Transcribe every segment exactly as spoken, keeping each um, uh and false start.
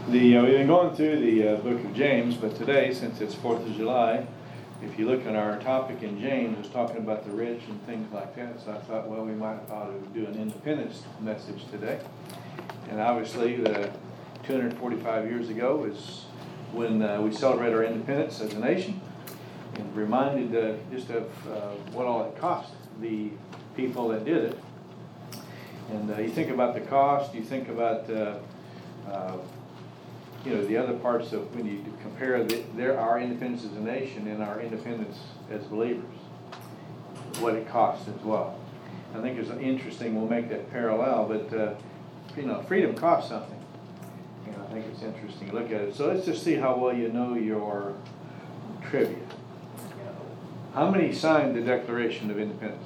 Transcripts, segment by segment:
The, uh, we've been going through the uh, book of James, but today, since it's fourth of July, if you look at our topic in James, it's talking about the rich and things like that. So I thought, well, we might ought to do an independence message today. And obviously, the two hundred forty-five years ago is when uh, we celebrate our independence as a nation, and reminded uh, just of uh, what all it cost the people that did it. And uh, you think about the cost, you think about uh, uh, you know, the other parts of when you compare the, their, our independence as a nation and our independence as believers, what it costs as well. I think it's interesting, we'll make that parallel, but uh, you know, freedom costs something. You know, I think it's interesting to look at it. So let's just see how well you know your trivia. How many signed the Declaration of Independence?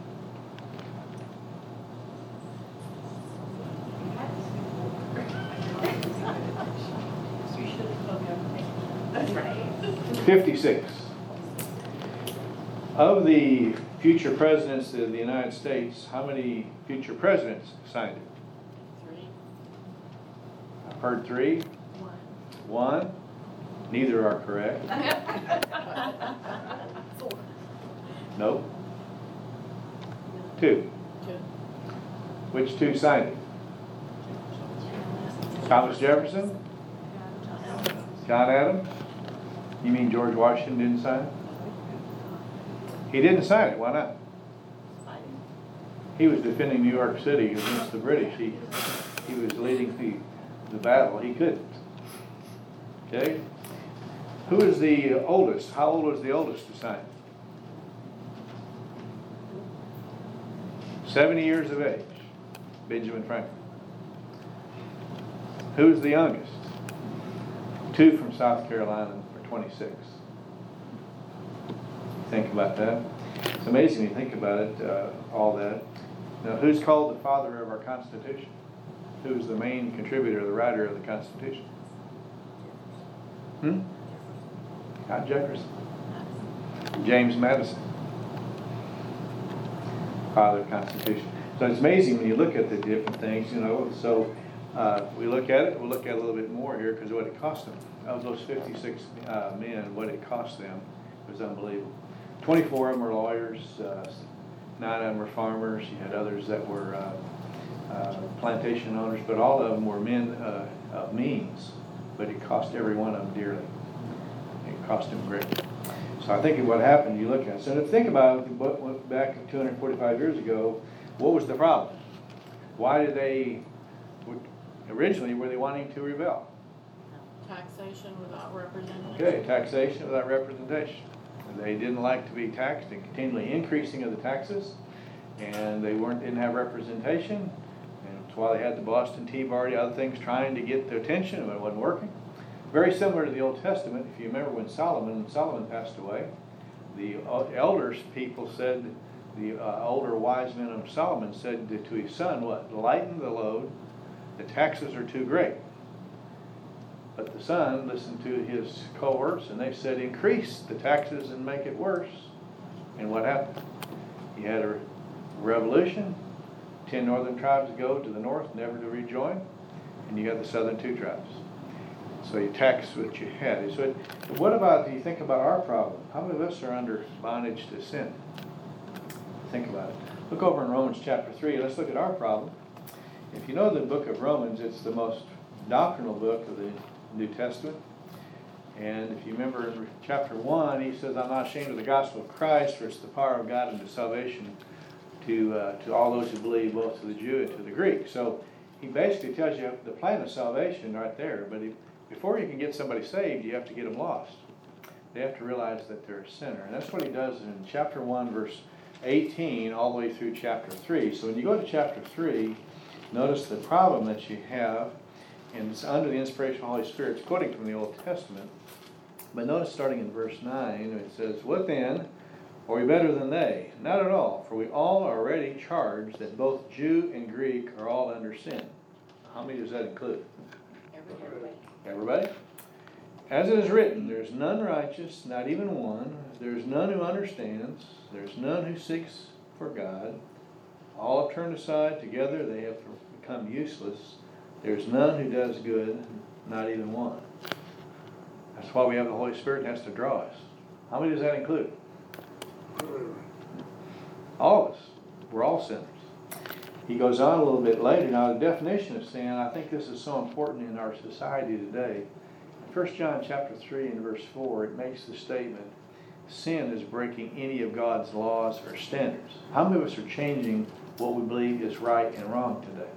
fifty-six. Of the future presidents of the United States, how many future presidents signed it? Three. I've heard three. One. One. Neither are correct. Four. Nope. Two. Two. Which two signed it? Thomas Jefferson? John Adams? You mean George Washington didn't sign it? He didn't sign it. Why not? He was defending New York City against the British. He he was leading the, the battle. He couldn't. Okay? Who is the oldest? How old was the oldest to sign it? seventy years of age. Benjamin Franklin. Who's the youngest? Two from South Carolina for twenty-six. Think about that. It's amazing when you think about it, uh, all that. Now, who's called the father of our Constitution? Who's the main contributor, the writer of the Constitution? Hmm? Not Jefferson. James Madison. Father of the Constitution. So it's amazing when you look at the different things, you know. So uh, we look at it, we'll look at it a little bit more here because what it cost them. Of those fifty-six uh, men, what it cost them was unbelievable. twenty-four of them were lawyers, uh, nine of them were farmers, you had others that were uh, uh, plantation owners, but all of them were men uh, of means, but it cost every one of them dearly. It cost them greatly. So I think what happened, you look at it. So to think about what went back two hundred forty-five years ago, what was the problem? Why did they, originally, were they wanting to rebel? Taxation without representation. Okay, taxation without representation. They didn't like to be taxed and continually increasing of the taxes, and they weren't didn't have representation. And that's why they had the Boston Tea Party, other things trying to get their attention, but it wasn't working. Very similar to the Old Testament. If you remember when Solomon Solomon passed away, the elders people said, the uh, older wise men of Solomon said to his son, what? Lighten the load, the taxes are too great. But the son listened to his cohorts and they said, increase the taxes and make it worse. And what happened? He had a revolution. Ten northern tribes go to the north, never to rejoin. And you have the southern two tribes. So you tax what you had. So it, what about, do you think about our problem? How many of us are under bondage to sin? Think about it. Look over in Romans chapter three. Let's look at our problem. If you know the book of Romans, it's the most doctrinal book of the New Testament. And if you remember in chapter one, he says, I'm not ashamed of the gospel of Christ, for it's the power of God unto salvation to uh, to all those who believe, both to the Jew and to the Greek. So he basically tells you the plan of salvation right there. But he, before you can get somebody saved, you have to get them lost. They have to realize that they're a sinner. And that's what he does in chapter one, verse eighteen, all the way through chapter three. So when you go to chapter three, notice the problem that you have. And it's under the inspiration of the Holy Spirit. It's quoting from the Old Testament. But notice starting in verse nine, it says, what then? Are we better than they? Not at all. For we all are already charged that both Jew and Greek are all under sin. How many does that include? Everybody. Everybody? As it is written, there's none righteous, not even one. There's none who understands. There's none who seeks for God. All have turned aside. Together they have become useless. There's none who does good, Not even one. That's why we have the Holy Spirit that has to draw us. How many does that include? All of us. We're all sinners. He goes on a little bit later. Now, the definition of sin, I think this is so important in our society today. In First John chapter three and verse four, it makes the statement, sin is breaking any of God's laws or standards. How many of us are changing what we believe is right and wrong today?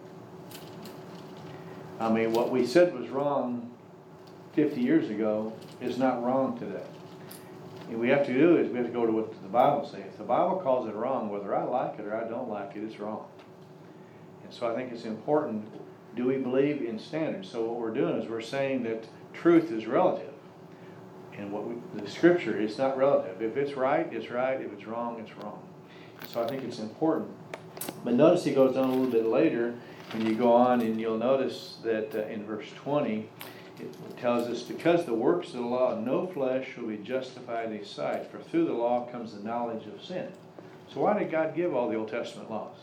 I mean, what we said was wrong fifty years ago is not wrong today. And we have to do is we have to go to what the Bible says. If the Bible calls it wrong, whether I like it or I don't like it, it's wrong. And so I think it's important, do we believe in standards? So what we're doing is we're saying that truth is relative. And what we, the Scripture is not relative. If it's right, it's right. If it's wrong, it's wrong. So I think it's important. But notice he goes on a little bit later, and you go on and you'll notice that uh, in verse twenty, it tells us, because the works of the law, no flesh will be justified in his sight, for through the law comes the knowledge of sin. So why did God give all the Old Testament laws?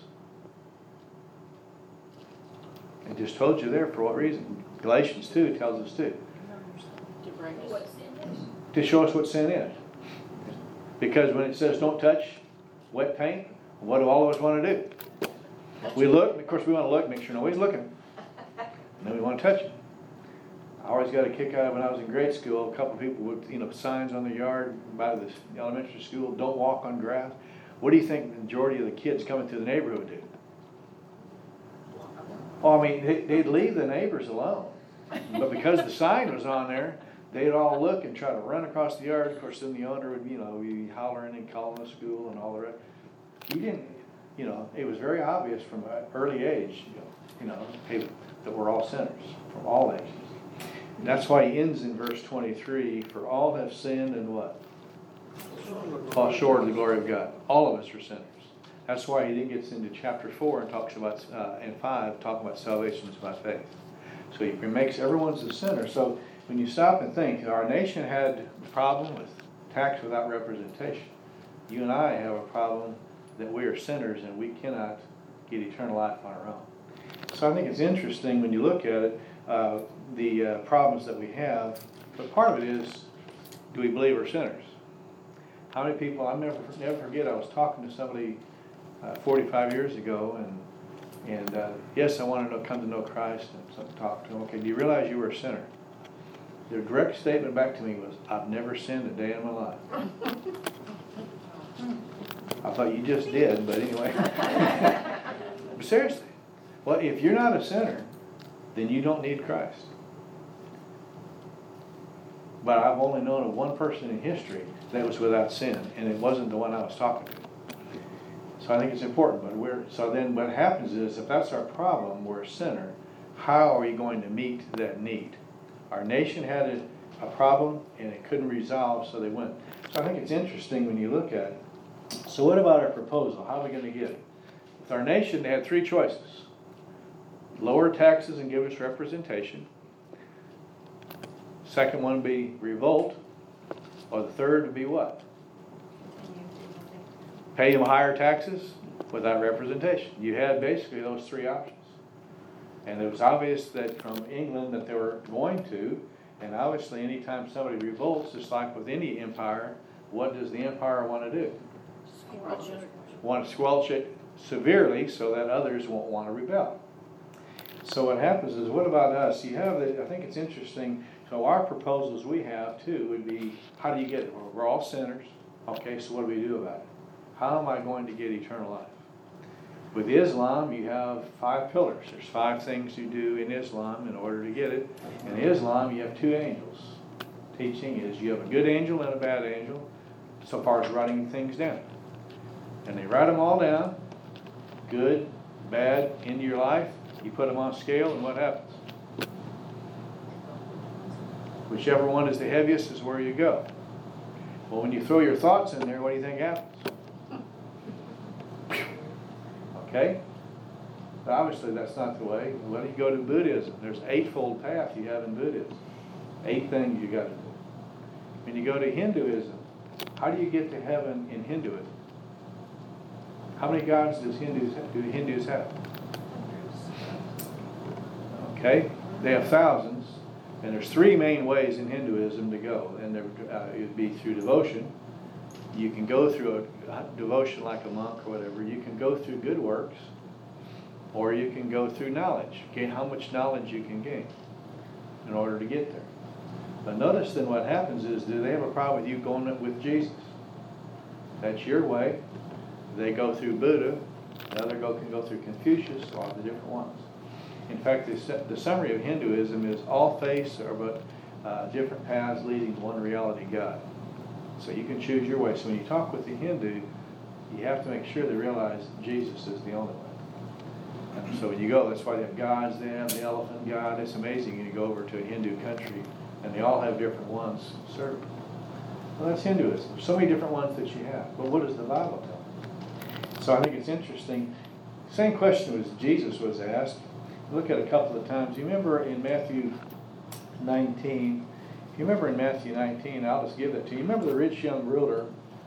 I just told you there for what reason. Galatians two tells us too. To bring us. To show us what sin is. Because when it says don't touch wet paint, what do all of us want to do? We look, of course we want to look, make sure nobody's looking. And then we want to touch it. I always got a kick out of when I was in grade school, a couple of people with, you know, signs on the yard by the elementary school, don't walk on grass. What do you think the majority of the kids coming through the neighborhood do? Oh, I mean, they, they'd leave the neighbors alone. But because the sign was on there, they'd all look and try to run across the yard. Of course, then the owner would, you know, be hollering and calling the school and all the rest. He didn't, you know, it was very obvious from an early age, you know, you know, hey, that we're all sinners from all ages. And that's why he ends in verse twenty-three, for all have sinned and what? Fall short of the glory of God. All of us are sinners. That's why he then gets into chapter four and talks about, uh, and five, talking about salvation is by faith. So he makes everyone's a sinner. So when you stop and think, our nation had a problem with tax without representation. You and I have a problem that we are sinners and we cannot get eternal life on our own. So I think it's interesting when you look at it, uh, the uh, problems that we have, but part of it is, do we believe we're sinners? How many people, I'll never, never forget, I was talking to somebody uh, forty-five years ago, and and uh, yes, I want to know, come to know Christ, and so talk to him. Okay, do you realize you were a sinner? Their direct statement back to me was, I've never sinned a day in my life. I thought you just did, but anyway. But seriously, well, if you're not a sinner, then you don't need Christ. But I've only known of one person in history that was without sin, and it wasn't the one I was talking to. So I think it's important. But we're so then what happens is, if that's our problem, we're a sinner. How are we going to meet that need? Our nation had a, a problem, and it couldn't resolve, so they went. So I think it's interesting when you look at it. So what about our proposal? How are we going to get it? With our nation, they had three choices. Lower taxes and give us representation. Second one would be revolt. Or the third would be what? Pay them higher taxes without representation. You had basically those three options. And it was obvious that from England that they were going to, and obviously anytime somebody revolts, just like with any empire, what does the empire want to do? Squelch it. Want to squelch it severely so that others won't want to rebel. So what happens is, what about us? You have the, I think it's interesting. So our proposals we have too would be, how do you get it? Well, we're all sinners. Okay, so what do we do about it? How am I going to get eternal life? With Islam, you have five pillars. There's five things you do in Islam in order to get it. In Islam, you have two angels. Teaching is you have a good angel and a bad angel, so far as writing things down. And they write them all down, good, bad, into your life. You put them on a scale, and what happens? Whichever one is the heaviest is where you go. Well, when you throw your thoughts in there, what do you think happens? Okay? But obviously that's not the way. When you go to Buddhism, there's an eightfold path you have in Buddhism. Eight things you got to do. When you go to Hinduism, how do you get to heaven in Hinduism? How many gods does Hindus do Hindus have? Okay? They have thousands. And there's three main ways in Hinduism to go, and there, uh, it would be through devotion. You can go through a, a devotion like a monk or whatever. You can go through good works, or you can go through knowledge. Gain how much knowledge you can gain in order to get there. But notice then what happens is, do they have a problem with you going up with Jesus? That's your way. They go through Buddha. The other go can go through Confucius, a lot of the different ones. In fact, the, the summary of Hinduism is all faiths are but uh, different paths leading to one reality God. So you can choose your way. So when you talk with the Hindu, you have to make sure they realize Jesus is the only way. And so when you go, that's why they have gods. They have the elephant god. It's amazing. You go over to a Hindu country, and they all have different ones served. Well, that's Hinduism. So many different ones that you have. But what does the Bible tell? So I think it's interesting. Same question was Jesus was asked. Look at a couple of times. You remember in Matthew nineteen, if you remember in Matthew nineteen, I'll just give it to you. You remember the rich young ruler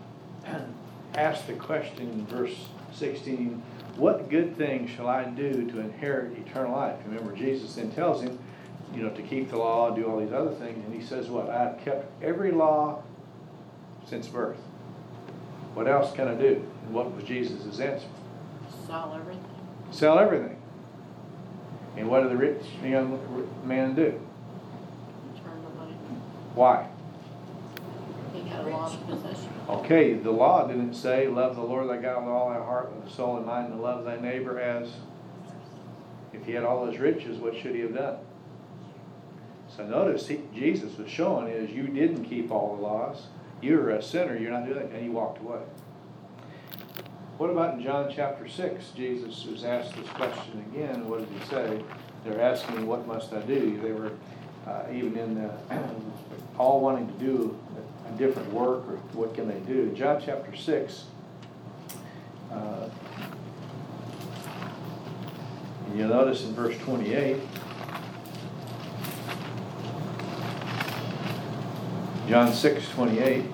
asked the question in verse sixteen, what good thing shall I do to inherit eternal life? Remember, Jesus then tells him, you know, to keep the law, do all these other things. And he says, what? I've kept every law since birth. What else can I do? And what was Jesus' answer? Sell everything. Sell everything. And what did the rich young man do? Return the money. Why? He had a lot of possessions. Okay, the law didn't say, love the Lord thy God with all thy heart, and soul, and mind, and love thy neighbor as. If he had all those riches, what should he have done? So notice, he, Jesus was showing is you didn't keep all the laws. You're a sinner, you're not doing it, and he walked away. What about in John chapter six? Jesus was asked this question again. What did he say? They're asking, what must I do? They were uh, even in the, all wanting to do a different work, or what can they do? In John chapter six, uh, and you'll notice in verse twenty-eight, John six twenty-eight,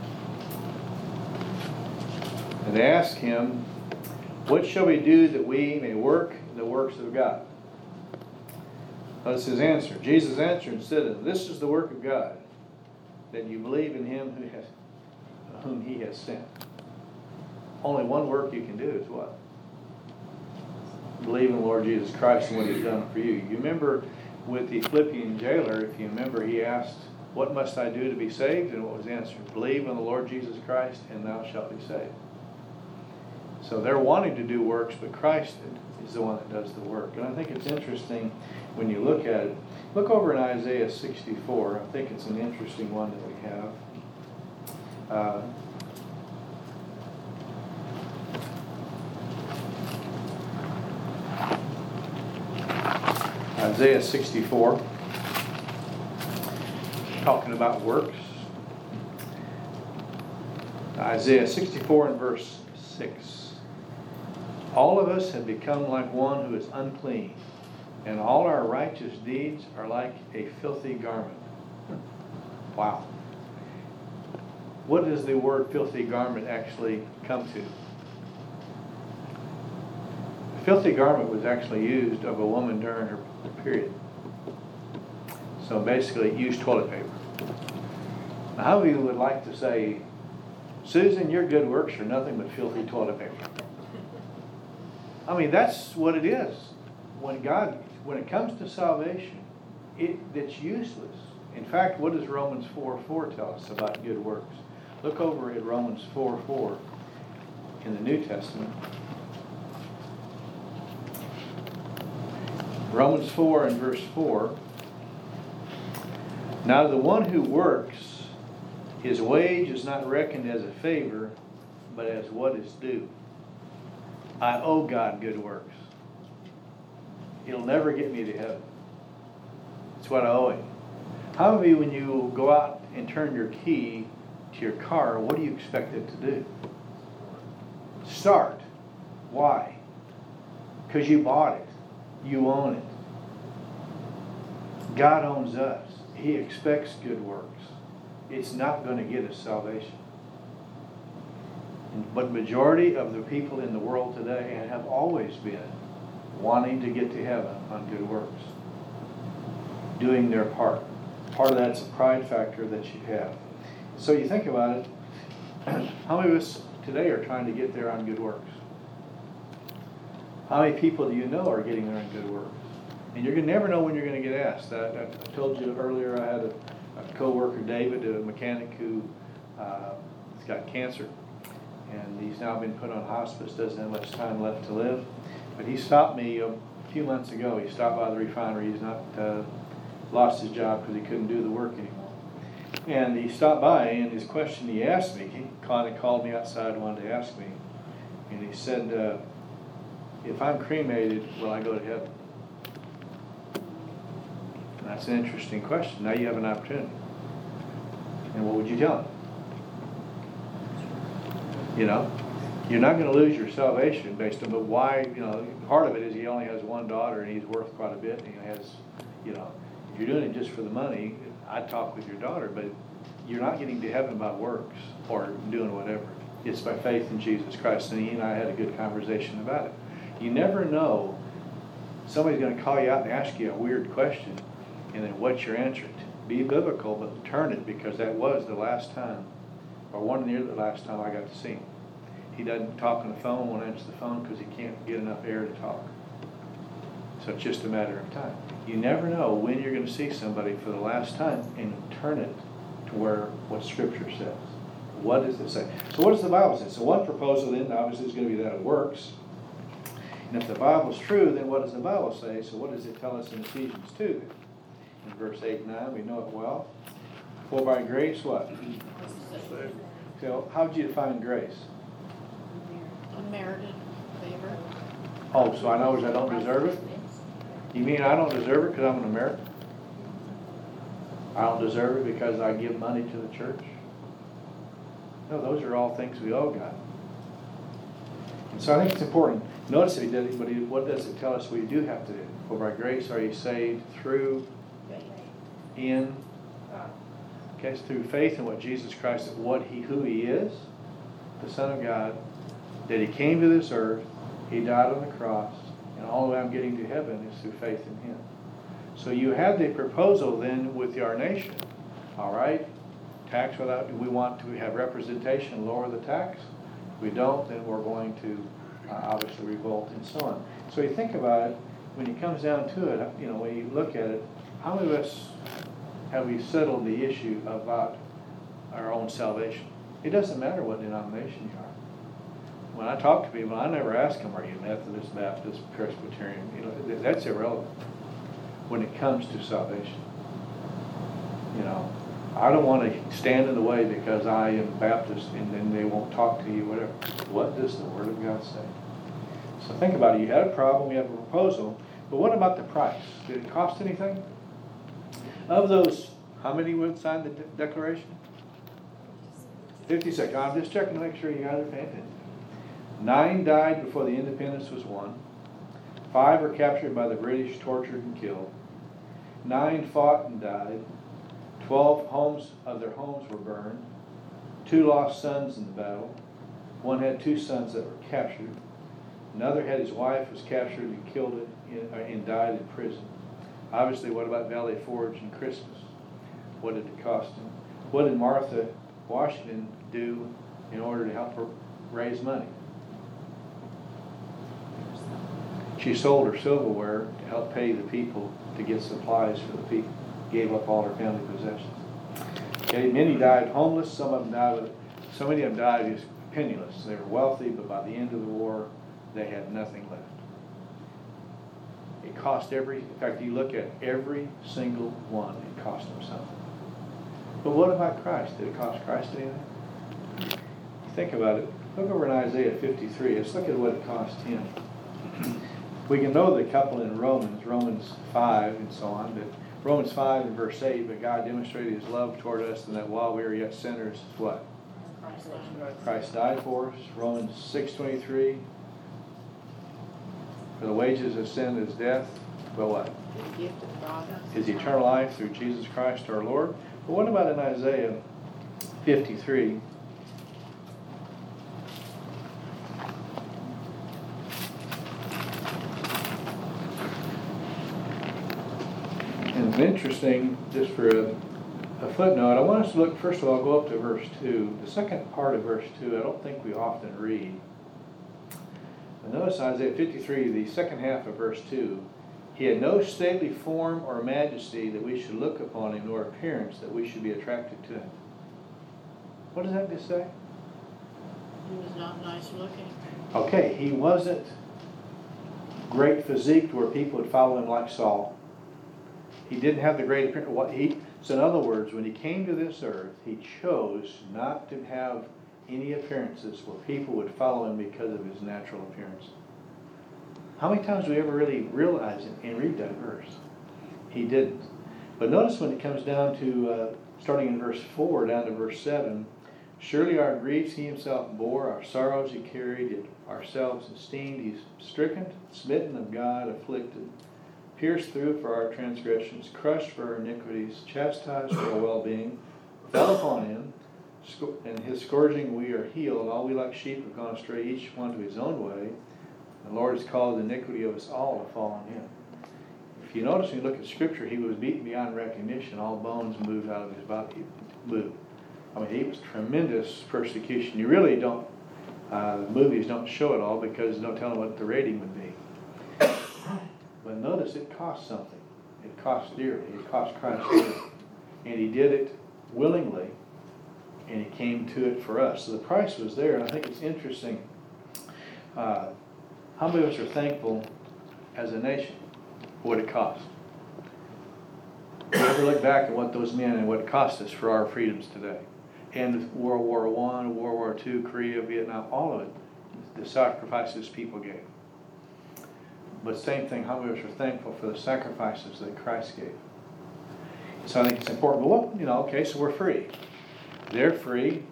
and they ask him, what shall we do that we may work the works of God? That's his answer. Jesus answered and said, this is the work of God, that you believe in him who has, whom he has sent. Only one work you can do is what? Believe in the Lord Jesus Christ and what he's done for you. You remember with the Philippian jailer, if you remember, he asked, what must I do to be saved? And what was the answer? Believe in the Lord Jesus Christ and thou shalt be saved. So they're wanting to do works, but Christ is the one that does the work. And I think it's interesting when you look at it. Look over in Isaiah sixty-four. I think it's an interesting one that we have. Uh, Isaiah sixty-four, talking about works. Isaiah sixty-four and verse six. All of us have become like one who is unclean, and all our righteous deeds are like a filthy garment. Wow. What does the word filthy garment actually come to? A filthy garment was actually used of a woman during her period. So basically it used toilet paper. Now, how many would like to say, Susan, your good works are nothing but filthy toilet paper? I mean, that's what it is. When God, when it comes to salvation, it, it's useless. In fact, what does Romans four four tell us about good works? Look over at Romans four four in the New Testament. Romans four and verse four. Now the one who works, his wage is not reckoned as a favor, but as what is due. I owe God good works. He'll never get me to heaven. It's what I owe him. How many of you, when you go out and turn your key to your car, what do you expect it to do? Start. Why? Because you bought it. You own it. God owns us. He expects good works. It's not going to get us salvation. But majority of the people in the world today and have always been wanting to get to heaven on good works, doing their part. part of that's a pride factor that you have. So you think about it, how many of us today are trying to get there on good works? How many people do you know are getting there on good works? And you're gonna never know when you're gonna get asked. I, I told you earlier, I had a, a co-worker, David, a mechanic who uh, has got cancer. And he's now been put on hospice, doesn't have much time left to live. But he stopped me a few months ago. He stopped by the refinery. He's not uh, lost his job because he couldn't do the work anymore. And he stopped by, and his question he asked me, he kind of called me outside and wanted to ask me. And he said, uh, if I'm cremated, will I go to heaven? And that's an interesting question. Now you have an opportunity. And what would you tell him? You know, you're not going to lose your salvation based on, but why, you know, part of it is he only has one daughter and he's worth quite a bit, and he has, you know, if you're doing it just for the money, I'd talk with your daughter, but you're not getting to heaven by works or doing whatever. It's by faith in Jesus Christ, and he and I had a good conversation about it. You never know, somebody's going to call you out and ask you a weird question, and then what's your answer? Be biblical, but turn it, because that was the last time, or one near the last time I got to see him. He doesn't talk on the phone, won't answer the phone because he can't get enough air to talk. So it's just a matter of time. You never know when you're going to see somebody for the last time, and turn it to where what Scripture says. What does it say? So what does the Bible say? So one proposal then obviously is going to be that it works. And if the Bible's true, then what does the Bible say? So what does it tell us in Ephesians two? In verse eight and nine, we know it well. For by grace, what? So how would you define grace? Unmerited favor. Oh, so I know I don't deserve it? You mean I don't deserve it because I'm an American? I don't deserve it because I give money to the church? No, those are all things we owe God. And so I think it's important. Notice that he did it, but he, what does it tell us we do have to do? For by grace are you saved through, in, okay, it's through faith in what Jesus Christ, what he, who he is, the Son of God, that he came to this earth, he died on the cross, and all the way I'm getting to heaven is through faith in him. So you have the proposal then with our nation, all right? Tax without, we want to have representation, lower the tax. If we don't, then we're going to uh, obviously revolt and so on. So you think about it, when it comes down to it, you know, when you look at it, how many of us have we settled the issue about our own salvation? It doesn't matter what denomination you are. When I talk to people, I never ask them, are you Methodist, Baptist, Presbyterian? You know, that's irrelevant when it comes to salvation. You know, I don't want to stand in the way because I am Baptist and then they won't talk to you, whatever. What does the Word of God say? So think about it. You had a problem, you have a proposal, but what about the price? Did it cost anything? Of those, how many would sign the de- declaration? fifty-six. I'm just checking to make sure you guys are paying attention. Nine died before the independence was won. Five were captured by the British, tortured and killed. Nine fought and died. Twelve homes of their homes were burned. Two lost sons in the battle. One had two sons that were captured. Another had his wife was captured and killed it in, uh, and died in prison. Obviously, what about Valley Forge and Christmas? What did it cost him? What did Martha Washington do in order to help her raise money? She sold her silverware to help pay the people to get supplies for the people. Gave up all her family possessions. Okay, many died homeless. Some of them died with, so many of them died as penniless. They were wealthy, but by the end of the war, they had nothing left. It cost every, in fact, you look at every single one, it cost them something. But what about Christ? Did it cost Christ anything? Think about it. Look over in Isaiah fifty-three. Let's look at what it cost him. We can know the couple in Romans, Romans five and so on, but Romans five and verse eight, but God demonstrated his love toward us in that while we were yet sinners, what? Christ died for us. Romans six twenty-three. For the wages of sin is death, but what? The gift of God Is eternal life through Jesus Christ our Lord. But what about in Isaiah fifty-three? And it's interesting, just for a a footnote. I want us to look, first of all, go up to verse two. The second part of verse two, I don't think we often read. But notice Isaiah fifty-three, the second half of verse two. He had no stately form or majesty that we should look upon him, nor appearance that we should be attracted to him. What does that just say? He was not nice looking. Okay, he wasn't great physique to where people would follow him like Saul. He didn't have the great appearance. What he so in other words, when he came to this earth, he chose not to have any appearances where people would follow him because of his natural appearance. How many times do we ever really realize it and read that verse? He didn't. But notice when it comes down to, uh, starting in verse four down to verse seven, surely our griefs he himself bore, our sorrows he carried, yet ourselves esteemed. He's stricken, smitten of God, afflicted, pierced through for our transgressions, crushed for our iniquities, chastised for our well-being, fell upon him, and his scourging we are healed. All we like sheep have gone astray, each one to his own way. The Lord has called the iniquity of us all to fall on him. If you notice when you look at Scripture, he was beaten beyond recognition. All bones moved out of his body. Moved. I mean, he was tremendous persecution. You really don't, uh, the movies don't show it all because they don't tell them what the rating would be. But notice it cost something. It cost dearly. It cost Christ dearly. And he did it willingly, and he came to it for us. So the price was there, and I think it's interesting. Uh, how many of us are thankful as a nation for what it cost? We ever look back at what those men and what it cost us for our freedoms today? And World War One, World War Two, Korea, Vietnam, all of it, the sacrifices people gave. But same thing, how many of us are thankful for the sacrifices that Christ gave? So I think it's important. But what, you know, okay, so we're free. They're free.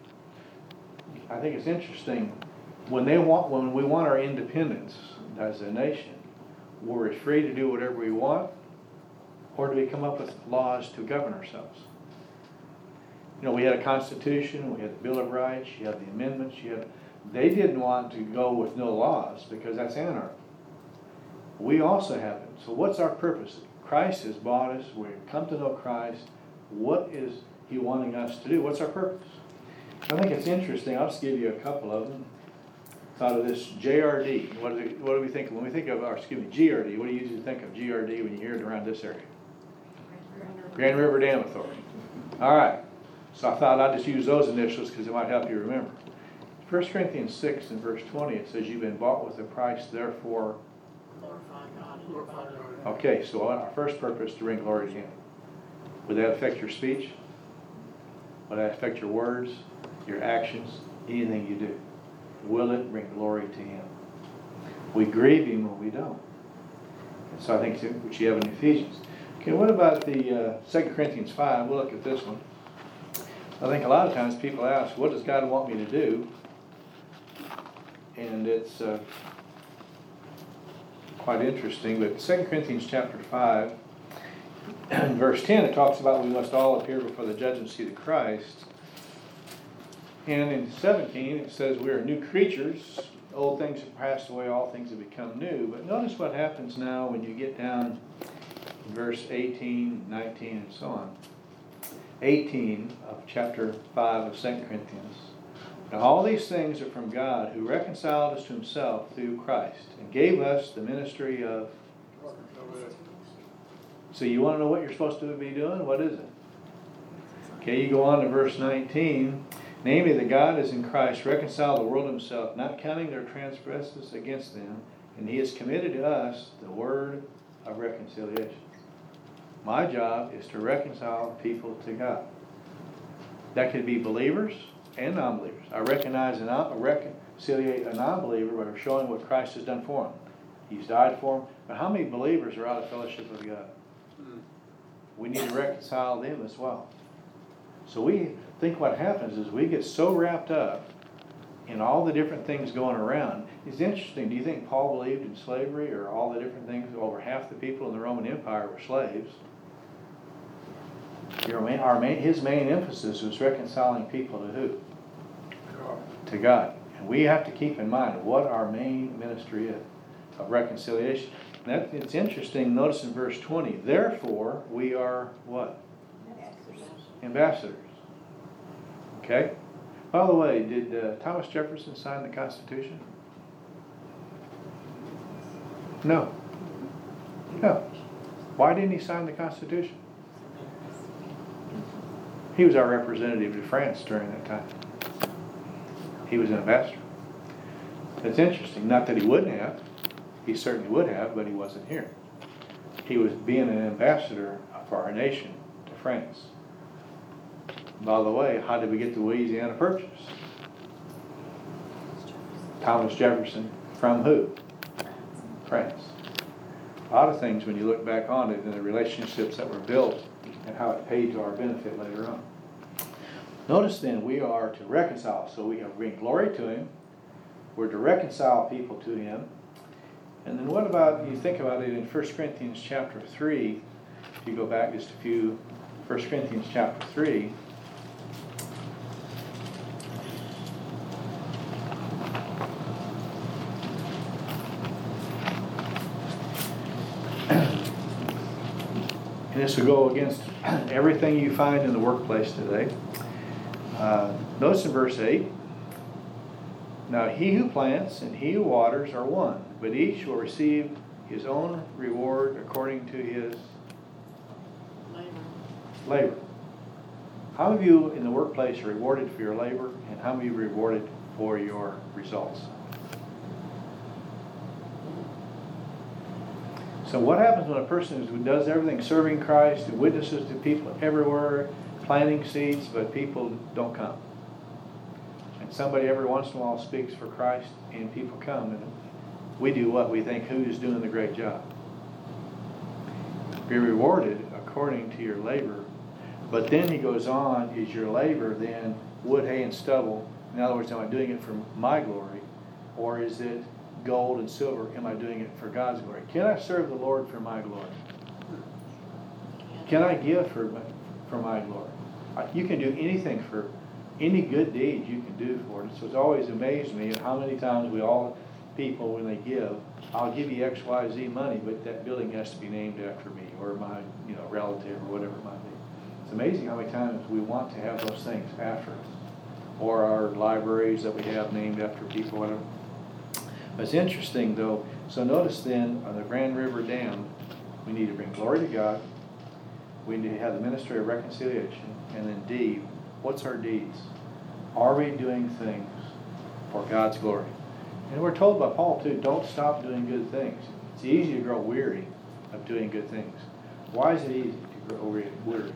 I think it's interesting. When they want, when we want our independence as a nation, we're free to do whatever we want, or do we come up with laws to govern ourselves? You know, we had a Constitution, we had the Bill of Rights, you had the amendments, you had. They didn't want to go with no laws because that's anarchy. We also have it. So what's our purpose? Christ has bought us. We've come to know Christ. What is he wanting us to do? What's our purpose? I think it's interesting. I'll just give you a couple of them. Thought of this J R D. What do, we, what do we think of when we think of, or excuse me, G R D? What do you usually think of G R D when you hear it around this area? Grand River Dam Authority. All right. So I thought I'd just use those initials because it might help you remember. First Corinthians six and verse twenty, it says, you've been bought with a price, therefore. Glorify God in your body. Okay, so our first purpose is to bring glory to him. Would that affect your speech? Would that affect your words, your actions, anything you do? Will it bring glory to him? We grieve him when we don't. And so I think it's what you have in Ephesians. Okay, what about the uh, Second Corinthians five? We'll look at this one. I think a lot of times people ask, what does God want me to do? And it's uh, quite interesting. But Second Corinthians chapter five, in verse ten, it talks about we must all appear before the judgment seat of Christ. And in seventeen, it says we are new creatures. Old things have passed away, all things have become new. But notice what happens now when you get down in verse eighteen, nineteen, and so on. eighteen of chapter five of Second Corinthians. Now all these things are from God, who reconciled us to himself through Christ and gave us the ministry of. So you want to know what you're supposed to be doing? What is it? Okay, you go on to verse nineteen. Namely, that God is in Christ reconciled the world to himself, not counting their transgressions against them, and he has committed to us the word of reconciliation. My job is to reconcile people to God. That could be believers and non-believers. I recognize and I reconciliate a non-believer by showing what Christ has done for him. He's died for him. But how many believers are out of fellowship with God? We need to reconcile them as well. So we think what happens is we get so wrapped up in all the different things going around. It's interesting. Do you think Paul believed in slavery or all the different things? Over half the people in the Roman Empire were slaves. Your main, our main, his main emphasis was reconciling people to who? God. To God. And we have to keep in mind what our main ministry is of reconciliation. And that, it's interesting. Notice in verse twenty, therefore we are what? ambassadors. Okay? By the way, did uh, Thomas Jefferson sign the Constitution? No. No. Why didn't he sign the Constitution? He was our representative to France during that time. He was an ambassador. That's interesting. Not that he wouldn't have. He certainly would have, but he wasn't here. He was being an ambassador for our nation to France. By the way, how did we get the Louisiana Purchase? Thomas Jefferson. From who? France. A lot of things when you look back on it and the relationships that were built and how it paid to our benefit later on. Notice then we are to reconcile. So we have bring glory to Him. We're to reconcile people to Him. And then what about, you think about it in First Corinthians chapter three, if you go back just a few, First Corinthians chapter three. And this will go against everything you find in the workplace today. Uh, notice in verse eight, now he who plants and he who waters are one, but each will receive his own reward according to his Labor. labor. How many of you in the workplace are rewarded for your labor, and how many of you are rewarded for your results? So what happens when a person who does everything, serving Christ, who witnesses to people everywhere, planting seeds, but people don't come? And somebody every once in a while speaks for Christ, and people come, and we do what? We think, who's doing the great job? Be rewarded according to your labor. But then he goes on, is your labor then wood, hay, and stubble? In other words, am I doing it for my glory? Or is it gold and silver? Am I doing it for God's glory? Can I serve the Lord for my glory? Can I give for my, for my glory? You can do anything for any good deed you can do for it. So it's always amazed me how many times we all, people, when they give, I'll give you X, Y, Z money, but that building has to be named after me or my, you know, relative or whatever it might be. It's amazing how many times we want to have those things after us, or our libraries that we have named after people, whatever. But it's interesting though. So notice then on the Grand River Dam, we need to bring glory to God. We need to have the ministry of reconciliation, and then D, what's our deeds? Are we doing things for God's glory? And we're told by Paul too, don't stop doing good things. It's easy to grow weary of doing good things. Why is it easy to grow weary?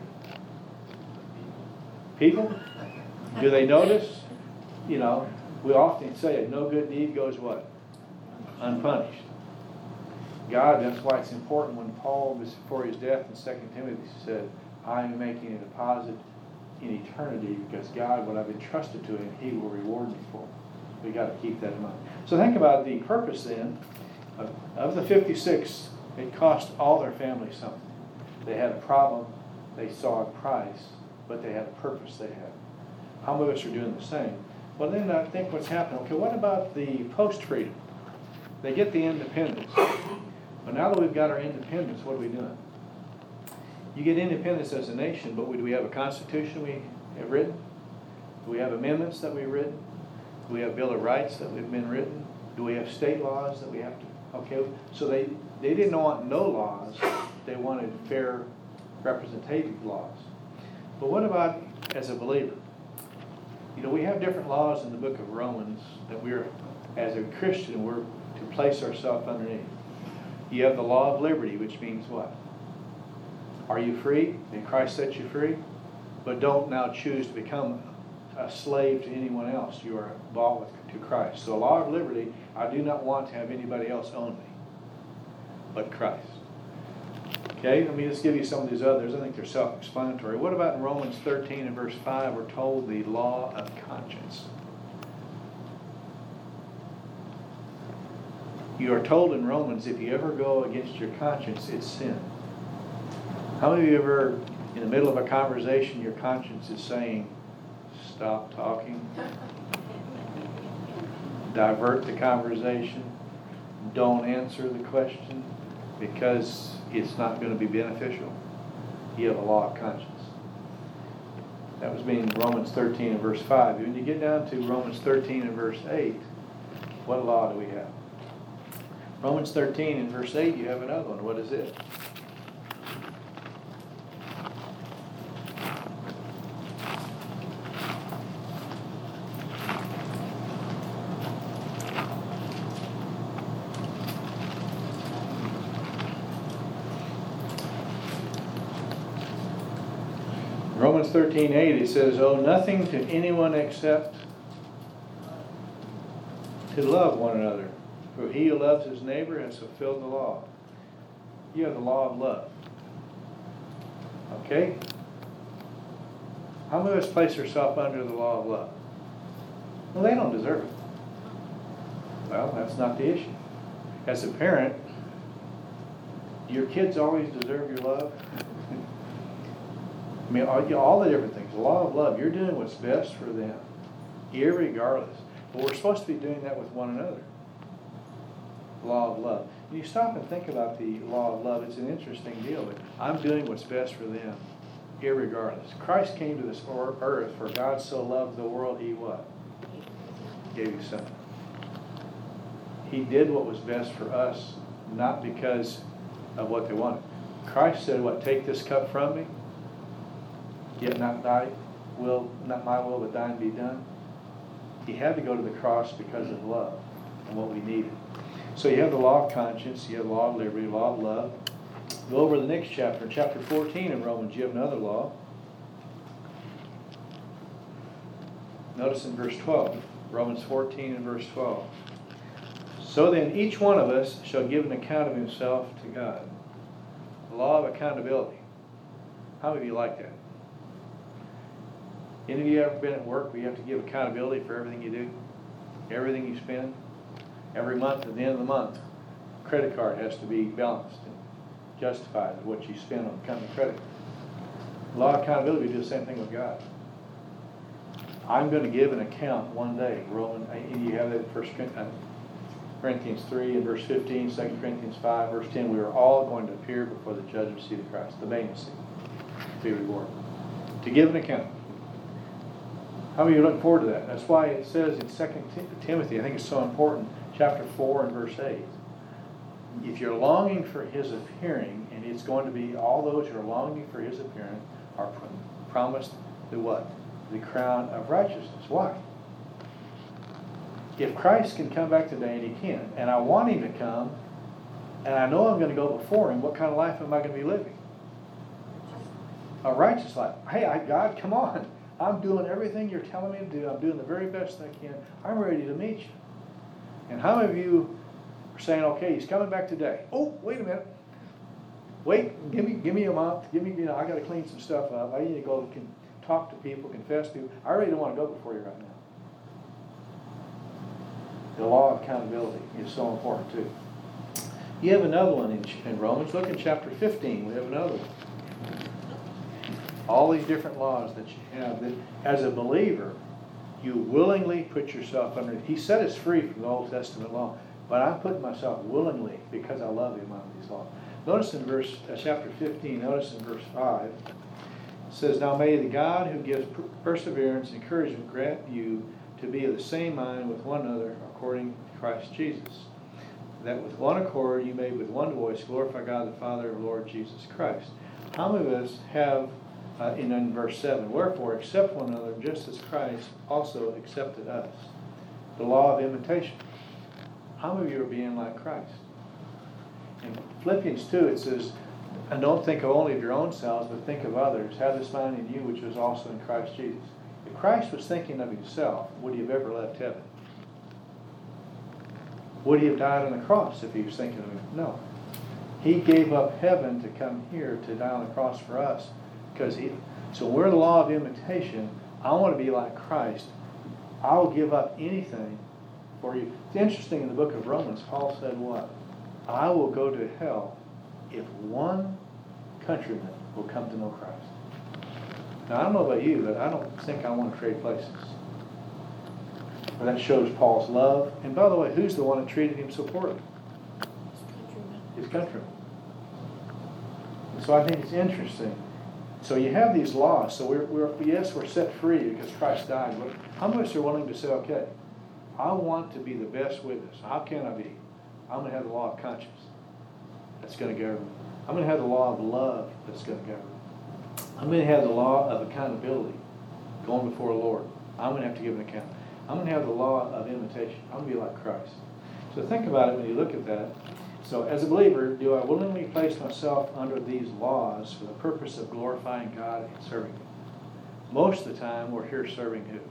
People? Do they notice? You know, we often say no good deed goes what? Unpunished. God, that's why it's important when Paul, before his death in Second Timothy, said, I am making a deposit in eternity because God, what I've entrusted to him, he will reward me for. We got to keep that in mind. So think about the purpose then of, of the fifty-six. It cost all their family something. They had a problem, they saw a price, but they had a purpose they had. How many of us are doing the same? Well, then I think what's happening, okay, what about the post-freedom? They get the independence. But now that we've got our independence, what are we doing? You get independence as a nation, but do we have a constitution we have written? Do we have amendments that we've written? Do we have Bill of Rights that have been written? Do we have state laws that we have to? Okay, so they, they didn't want no laws. They wanted fair representative laws. But what about as a believer? You know, we have different laws in the book of Romans that we're, as a Christian, we're to place ourselves underneath. You have the law of liberty, which means what? Are you free? And Christ set you free? But don't now choose to become a slave to anyone else. You are bought with, to Christ. So the law of liberty, I do not want to have anybody else own me but Christ. Okay, let me just give you some of these others. I think they're self-explanatory. What about in Romans thirteen and verse five, we're told the law of conscience. You are told in Romans, if you ever go against your conscience, it's sin. How many of you ever, in the middle of a conversation, your conscience is saying, stop talking, divert the conversation, don't answer the question, because it's not going to be beneficial? You have a law of conscience. That was being Romans thirteen and verse five. When you get down to Romans thirteen and verse eight, what law do we have? Romans thirteen and verse eight, you have another one. What is it? Romans thirteen eight, it says, owe nothing to anyone except to love one another. For he who loves his neighbor has fulfilled the law. You have the law of love. Okay? How many of us place ourselves under the law of love? Well, they don't deserve it. Well, that's not the issue. As a parent, do your kids always deserve your love? I mean, all, all the different things. The law of love, you're doing what's best for them, irregardless. But we're supposed to be doing that with one another. Law of love. When you stop and think about the law of love, it's an interesting deal. I'm doing what's best for them, irregardless. Christ came to this earth, for God so loved the world, he what? Gave his son. He did what was best for us, not because of what they wanted. Christ said, what, take this cup from me, yet not thy will, not my will, but thine be done. He had to go to the cross because of love and what we needed. So you have the law of conscience, you have the law of liberty, law of love. Go over to the next chapter, chapter fourteen in Romans, you have another law. Notice in verse twelve, Romans fourteen and verse twelve. So then each one of us shall give an account of himself to God. The law of accountability. How many of you like that? Any of you ever been at work where you have to give accountability for everything you do? Everything you spend? Every month, at the end of the month, credit card has to be balanced and justified with what you spend on company credit. Law of accountability, we do the same thing with God. I'm going to give an account one day. Roman, you have that in First Corinthians three and verse fifteen, Second Corinthians five, verse ten. We are all going to appear before the judgment seat of Christ, the bema seat, to be rewarded. To give an account. How many of you look forward to that? That's why it says in Second Timothy, I think it's so important, chapter four and verse eight. If you're longing for his appearing, and it's going to be all those who are longing for his appearing are promised the what? The crown of righteousness. Why? If Christ can come back today, and he can, and I want him to come, and I know I'm going to go before him, what kind of life am I going to be living? A righteous life. Hey, I, God, come on. I'm doing everything you're telling me to do. I'm doing the very best I can. I'm ready to meet you. And how many of you are saying, okay, he's coming back today. Oh, wait a minute. Wait, give me give me a month. Give me, you know, I got to clean some stuff up. I need to go can talk to people, confess to people. I really don't want to go before you right now. The law of accountability is so important too. You have another one in, in Romans. Look in chapter fifteen. We have another one. All these different laws that you have, that as a believer, you willingly put yourself under. He set us free from the Old Testament law, but I'm putting myself willingly because I love him under these laws. Notice in verse uh, chapter fifteen, notice in verse five, it says, now may the God who gives perseverance and encouragement grant you to be of the same mind with one another according to Christ Jesus, that with one accord you may with one voice glorify God the Father of Lord Jesus Christ. How many of us have Uh, in, in verse seven, wherefore accept one another just as Christ also accepted us. The law of imitation. How many of you are being like Christ? In Philippians two it says, and don't think only of your own selves, but think of others. Have this mind in you which was also in Christ Jesus. If Christ was thinking of himself, would he have ever left heaven? Would he have died on the cross if he was thinking of him? No. He gave up heaven to come here to die on the cross for us. Because he, so we're the law of imitation. I want to be like Christ. I'll give up anything for you. It's interesting in the book of Romans, Paul said what? I will go to hell if one countryman will come to know Christ. Now, I don't know about you, but I don't think I want to trade places. But that shows Paul's love. And by the way, who's the one that treated him so poorly? His countrymen. And so I think it's interesting So you have these laws. So we're, we're yes, we're set free because Christ died. But how many of us are willing to say, okay, I want to be the best witness. How can I be? I'm going to have the law of conscience that's going to govern me. I'm going to have the law of love that's going to govern me. I'm going to have the law of accountability going before the Lord. I'm going to have to give an account. I'm going to have the law of imitation. I'm going to be like Christ. So think about it when you look at that. So as a believer, do I willingly place myself under these laws for the purpose of glorifying God and serving Him? Most of the time, we're here serving who?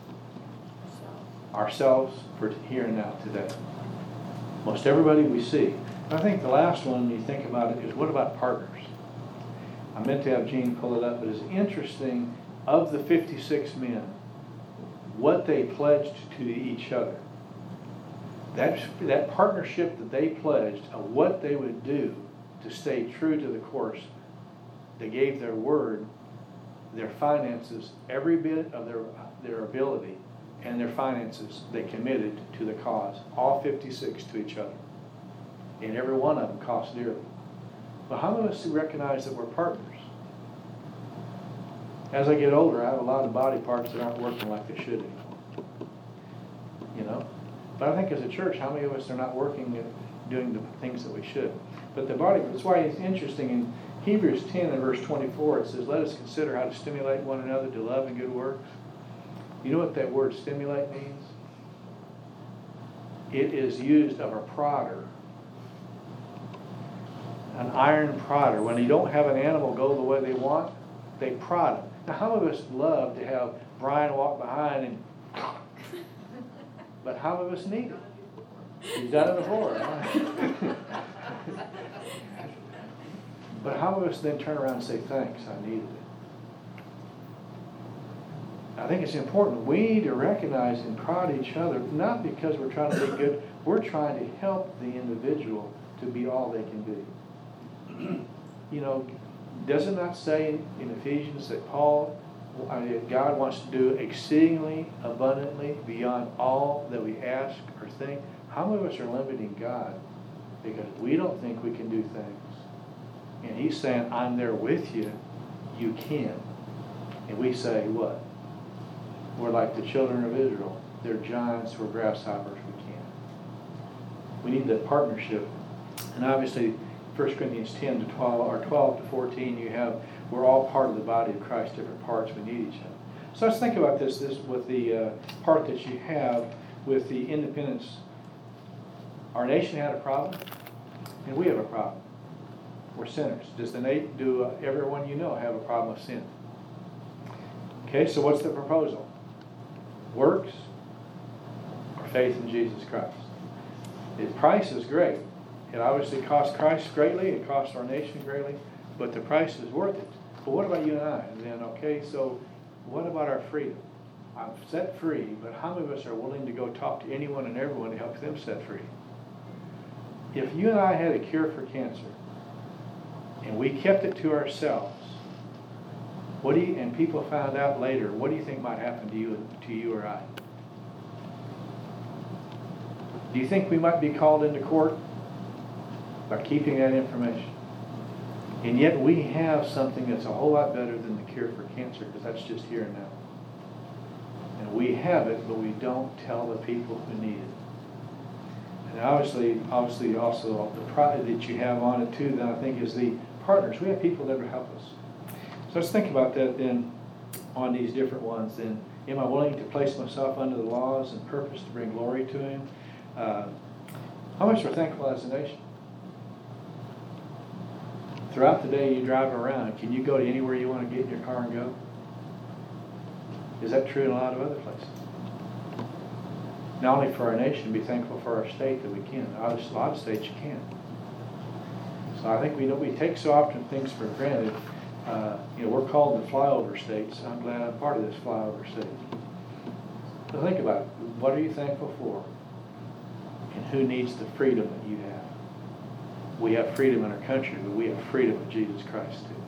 Ourselves for here and now, today. Most everybody we see. I think the last one, when you think about it, is what about partners? I meant to have Gene pull it up, but it's interesting, of the fifty-six men, what they pledged to each other. That, that partnership that they pledged of what they would do to stay true to the course, they gave their word, their finances, every bit of their, their ability, and their finances, they committed to the cause. All fifty-six to each other. And every one of them cost dearly. But how many of us recognize that we're partners? As I get older, I have a lot of body parts that aren't working like they should anymore. You know? But I think as a church, how many of us are not working at doing the things that we should? But the body, that's why it's interesting. In Hebrews ten and verse twenty-four, it says, let us consider how to stimulate one another to love and good works. You know what that word stimulate means? It is used of a prodder. An iron prodder. When you don't have an animal go the way they want, they prod them. Now, how many of us love to have Brian walk behind and... But how many of us need it? He's done it before. Right? But how many of us then turn around and say, thanks, I needed it? I think it's important. We need to recognize and prod each other, not because we're trying to be good. We're trying to help the individual to be all they can be. You know, does it not say in Ephesians that Paul, I mean, God wants to do exceedingly abundantly beyond all that we ask or think? How many of us are limiting God because we don't think we can do things? And He's saying, I'm there with you. You can. And we say, what? We're like the children of Israel. They're giants, we're grasshoppers, we can't. We need that partnership. And obviously, First Corinthians ten to twelve, or twelve to fourteen, you have, we're all part of the body of Christ, different parts, we need each other. So let's think about this, this with the uh, part that you have with the independence. Our nation had a problem, and we have a problem. We're sinners. Does the na- do uh, everyone you know have a problem of sin? Okay, so what's the proposal? Works or faith in Jesus Christ? The price is great. It obviously costs Christ greatly, it costs our nation greatly, but the price is worth it. But what about you and I? And then, okay, so what about our freedom? I'm set free, but how many of us are willing to go talk to anyone and everyone to help them set free? If you and I had a cure for cancer, and we kept it to ourselves, what do you, and people found out later, what do you think might happen to you, to you or I? Do you think we might be called into court by keeping that information? And yet we have something that's a whole lot better than the cure for cancer, because that's just here and now. And we have it, but we don't tell the people who need it. And obviously, obviously also the pride that you have on it too, then I think is the partners. We have people that will help us. So let's think about that then on these different ones. Then, am I willing to place myself under the laws and purpose to bring glory to Him? Uh, how much we're thankful as a nation? Throughout the day you drive around, can you go to anywhere you want to get in your car and go? Is that true in a lot of other places? Not only for our nation, be thankful for our state that we can. A lot of states you can't. So I think we know we take so often things for granted. Uh, you know, we're called the flyover states. I'm glad I'm part of this flyover state. So think about it. What are you thankful for? And who needs the freedom that you have? We have freedom in our country, but we have freedom in Jesus Christ too.